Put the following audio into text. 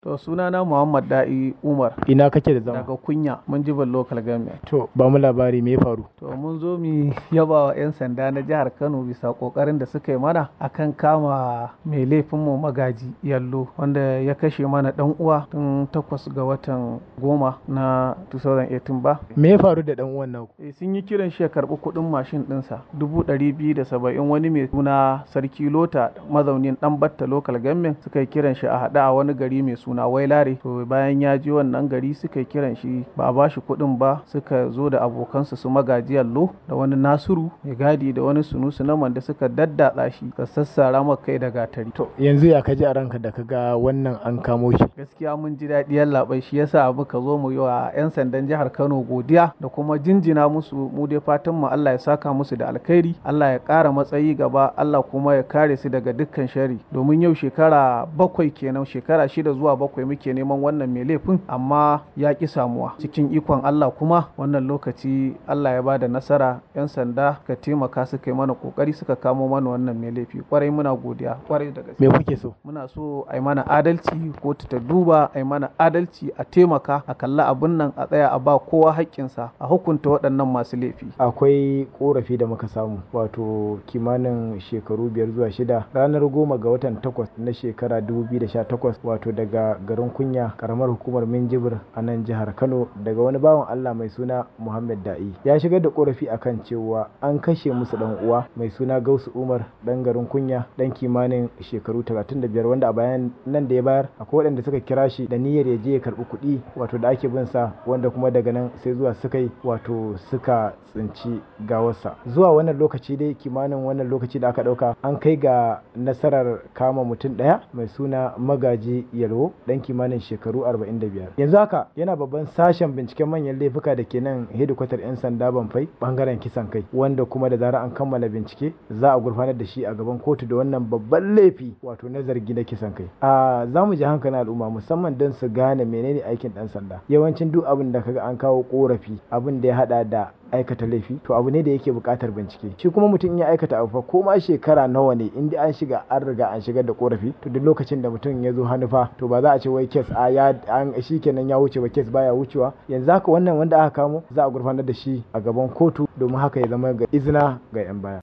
To sunana Muhammad Da'i Umar Ina kake da zama? daga Kunya Minjibir Local Government. To ba mu labari me ya faru? To mun zo mu yaba wa 'yan sanda na jihar Kano bisa kokarin da suka yi mana akan kama mai laifin mu Magaji Yallo wanda ya kashe mana dan uwa tun 8 ga watan 10 na 2018 ba. Me ya faru da dan uwan naku? Sun yi kiran shi ya karbi kuɗin mashin ɗinsa 270 wani mai suna Sarki Lota mazaunin Dan Batta Local Government suka yi kiran shi a hada a wani gari mai suna Wailare. To bayan ya je wannan gari suka yi kiran shi ba a bashi kuɗin ba, suka zo da abokansu su Magaji Yallo da wani Nasiru mai gadi da wani Sunusu Naman da suka daddatsa shi ka sassara maka kai da gatari. To yanzu ya kaji a ranka da kaga wannan an kamo shi? Gaskiya mun ji daɗi yallaɓai, shi yasa muka zo mu yi wa 'yan sandan jihar Kano godiya da kuma jinjina musu. Mu dai fatan mu Allah ya saka musu da alkhairi, Allah ya ƙara matsayi gaba, Allah kuma ya kare su daga dukkan shari, domin yau shekara 7 kenan, shekara 6 zuwa 7 muke neman wannan mai laifin amma ya ƙi samuwa. Cikin ikon Allah kuma wannan lokaci Allah ya bada nasara, 'yan sanda ka taimaka suka yi mana kokari suka kamo mana wannan mai laifi. Kwarai muna godiya kwarai da gaske. Me kuke so? Muna so a yi mana adalci, kotu ta duba a yi mana adalci, a taimaka a kalla abin nan, a tsaya a ba kowa haƙƙinsa, a hukunta waɗannan masu laifi. Akwai korafi da muka samu, wato kimanin shekaru 5 zuwa 6 ranar 10 ga watan 8 na shekara 2018, wato daga garin Kunya karamar hukumar Minjibir a nan jihar Kano, daga wani bawan Allah mai suna Muhammad Da'i ya shigar da korafi akan cewa an kashe musu dan uwa mai suna Gausu Umar dan garin Kunya, dan kimanin shekaru 35, wanda a bayan nan da ya bayar akwai waɗanda suka kira shi da niyyar ya je ya karɓi kuɗi wato da ake bin sa, wanda kuma daga nan sai zuwa suka tsinci gawarsa. Zuwa wannan lokaci dai, kimanin wannan lokaci da aka ɗauka, an kai ga nasarar kama mutum ɗaya mai suna Magaji Yalwo dan kimanin shekaru 45. Yanzu haka yana babban sashen binciken manyan laifuka da ke nan hedikwatar 'yan sanda Banfai bangaren kisan kai, wanda kuma da zarar an kammala bincike za a gurfanar da shi a gaban kotu da wannan babban laifi wato na zargi na kisan kai. Za mu ji hankalin al'umma musamman don su gane menene aikin ɗan sanda. Yawancin duk abin da kaga an kawo korafi, abin da ya hada da aikata laifi, to abu ne da yake buƙatar bincike. Shi kuma mutum in ya aikata abu fa ko ma shekara nawa ne, in dai an riga an shigar da korafi, to duk lokacin da mutum ya zo hannu fa, to ba za a ce wai kes shi kenan ya wuce ba, kes baya wucewa. Yanzu haka wannan wanda aka kamo za a gurfanar da shi a gaban kotu domin haka ya zama ga izina ga 'yan baya.